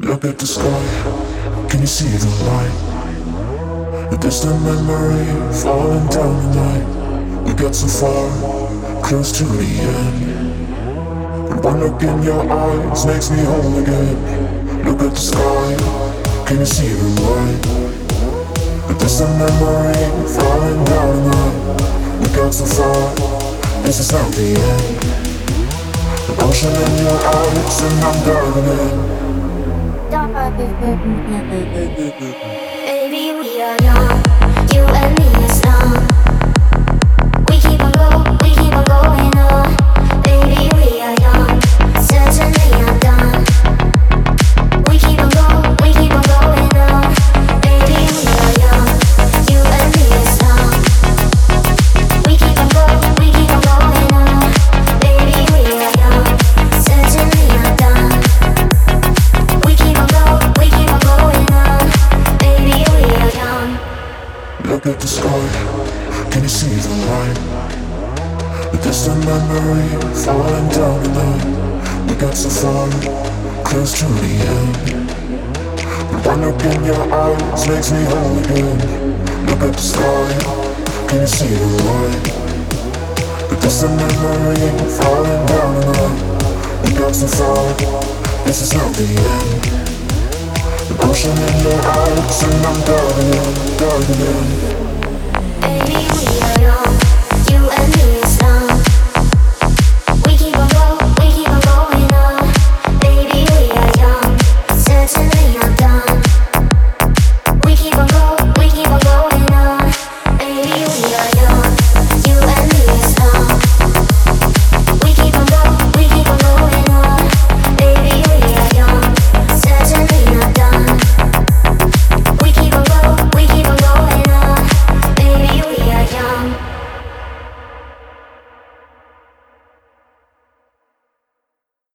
Look at the sky, can you see the light? A distant memory falling down the night. We got so far, close to the end. And one look in your eyes makes me whole again. Look at the sky, can you see the light? A distant memory falling down the night. We got so far, this is not the end. The ocean in your eyes and I'm diving in. Baby, we are young, you and me is young. We keep on going on. Baby, we are young, certainly I'm done. We keep on going on. Baby, we are young, you and me is young. We keep on going on. Baby, we are young, certainly I'm done. We keep on going on. Baby, we are young. Look at the sky, can you see the light? The distant memory falling down the night. We got so far, close to the end. And one look in your eyes makes me whole again. Look at the sky, can you see the light? The distant memory falling down the night. We got so far, this is not the end. The ocean in your eyes and I'm diving in. Baby, we are young.